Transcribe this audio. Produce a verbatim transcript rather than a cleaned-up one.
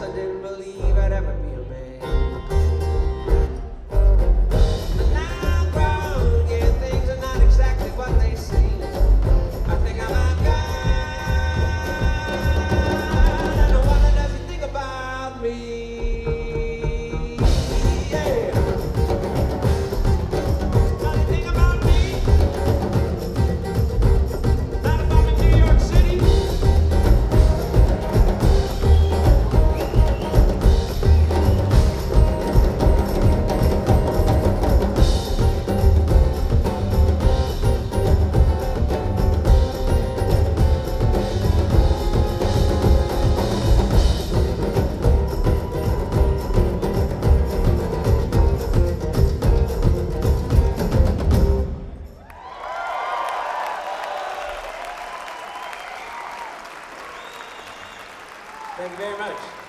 I didn't believe I'd ever be a man. But now I'm grown, yeah, things are not exactly what they seem. I think I'm outgunned. I wonder does he think about me? Yeah. Does he think about me? Not if I'm in New York City. Thank you very much.